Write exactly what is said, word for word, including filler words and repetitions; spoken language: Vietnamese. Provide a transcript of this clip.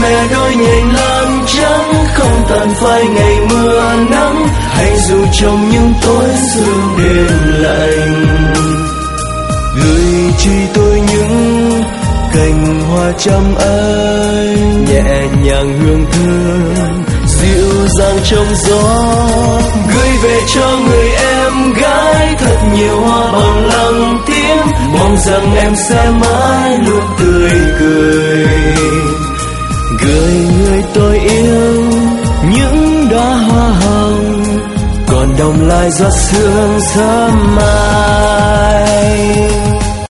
mẹ đôi nhành lan trắng, không tàn phai ngày mưa nắng, hay dù trong những tối sương đêm lạnh. Gửi chi tôi những cành hoa trăm ấy, nhẹ nhàng hương thơm dịu dàng trong gió. Gửi về cho người em gái thật nhiều hoa bằng lăng tím, mong rằng em sẽ mãi luôn tươi cười. Gửi người tôi yêu những đóa hoa hồng, còn đông lại giọt sương sớm mai.